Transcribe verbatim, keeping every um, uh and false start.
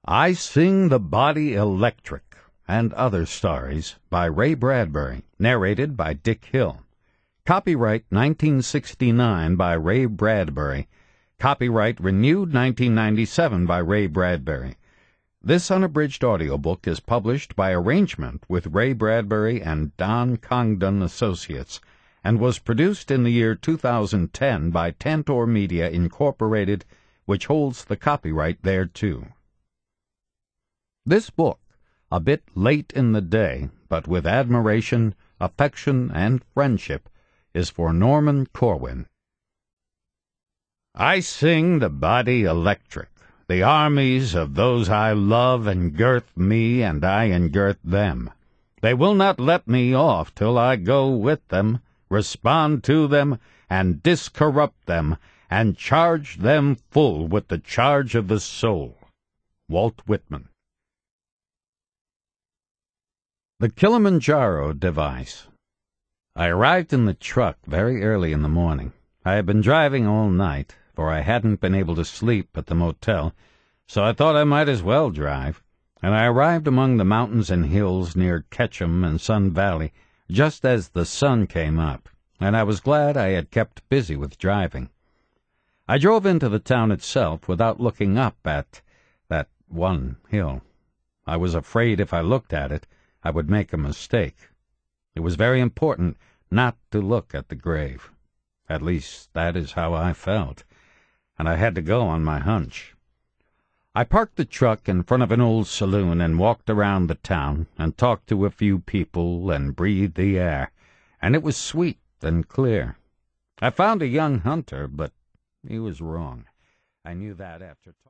I Sing the Body Electric, and Other Stories by Ray Bradbury, narrated by Dick Hill. Copyright nineteen sixty-nine by Ray Bradbury. Copyright renewed nineteen ninety-seven by Ray Bradbury. This unabridged audiobook is published by arrangement with Ray Bradbury and Don Congdon Associates, and was produced in the year two thousand ten by Tantor Media, Incorporated, which holds the copyright thereto. This book, a bit late in the day, but with admiration, affection, and friendship, is for Norman Corwin. I sing the body electric. The armies of those I love engirth me, and I engirth them. They will not let me off till I go with them, respond to them, and discorrupt them, and charge them full with the charge of the soul. Walt Whitman. The Kilimanjaro Device. I arrived in the truck very early in the morning. I had been driving all night, for I hadn't been able to sleep at the motel, so I thought I might as well drive, and I arrived among the mountains and hills near Ketchum and Sun Valley just as the sun came up, and I was glad I had kept busy with driving. I drove into the town itself without looking up at that one hill. I was afraid if I looked at it, I would make a mistake. It was very important not to look at the grave. At least, that is how I felt, and I had to go on my hunch. I parked the truck in front of an old saloon and walked around the town and talked to a few people and breathed the air, and it was sweet and clear. I found a young hunter, but he was wrong. I knew that after talking.